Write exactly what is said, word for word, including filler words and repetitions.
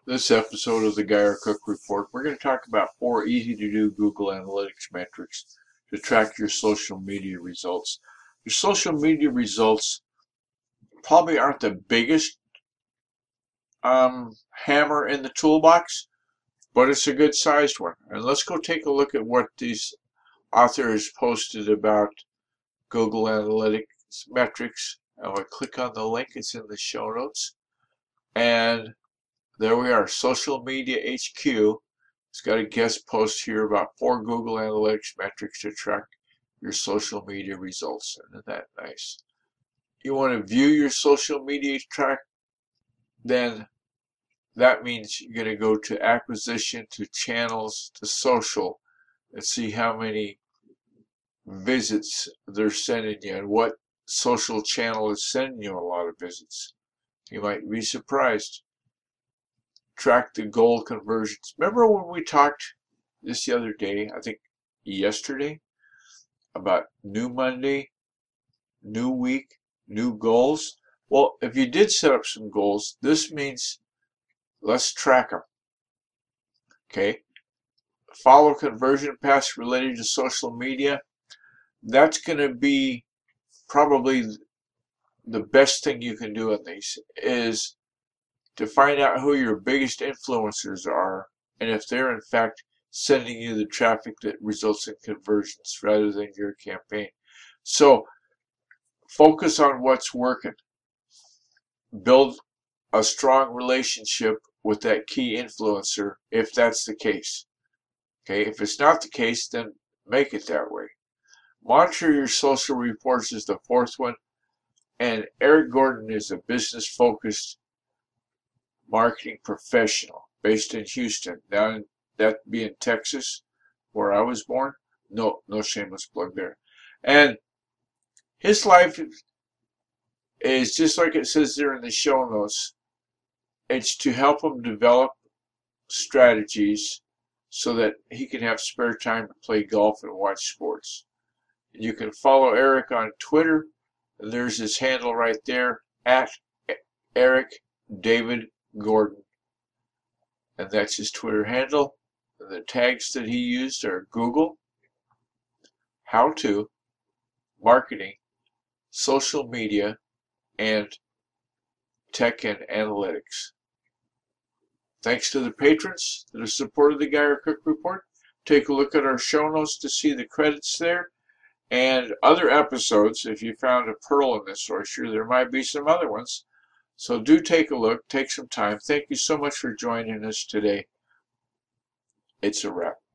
This episode of the Guy R. Cook Report, we're going to talk about four easy-to-do Google Analytics metrics to track your social media results. Your social media results probably aren't the biggest um, hammer in the toolbox, but it's a good-sized one. And let's go take a look at what these authors posted about Google Analytics metrics. And we'll click on the link. It's in the show notes. And there we are, Social Media H Q. It's got a guest post here about four Google Analytics metrics to track your social media results. Isn't that nice? You want to view your social media track? Then that means you're going to go to acquisition, to channels, to social, and see how many visits they're sending you and what social channel is sending you a lot of visits. You might be surprised. Track the goal conversions. Remember when we talked this the other day, I think yesterday, about new Monday, new week, new goals? Well, if you did set up some goals, this means let's track them. Okay? Follow conversion paths related to social media. That's going to be probably the best thing you can do in these, is to find out who your biggest influencers are and if they're in fact sending you the traffic that results in conversions rather than your campaign. So focus on what's working. Build a strong relationship with that key influencer if that's the case. Okay, if it's not the case, then make it that way. Monitor your social reports is the fourth one. And Eric Gordon is a business-focused marketing professional based in Houston, down that being Texas, where I was born. No, no shameless plug there. And his life is just like it says there in the show notes. It's to help him develop strategies so that he can have spare time to play golf and watch sports. You can follow Eric on Twitter. There's his handle right there, at Eric David Gordon. And that's his Twitter handle. And the tags that he used are Google, how to, marketing, social media, and tech and analytics. Thanks to the patrons that have supported the Guy R. Cook Report. Take a look at our show notes to see the credits there. And other episodes, if you found a pearl in this oyster, there might be some other ones. So do take a look, take some time. Thank you so much for joining us today. It's a wrap.